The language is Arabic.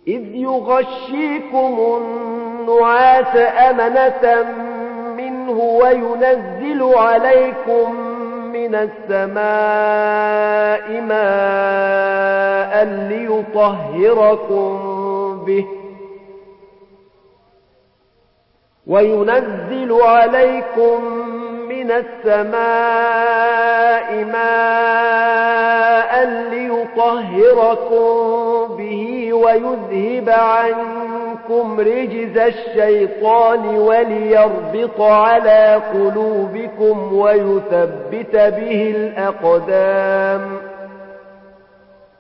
إذ يغشيكم النعاس أمنة منه وينزل عليكم من السماء ماء ليطهركم به ويذهب عنكم رجز الشيطان وليربط على قلوبكم ويثبت به الأقدام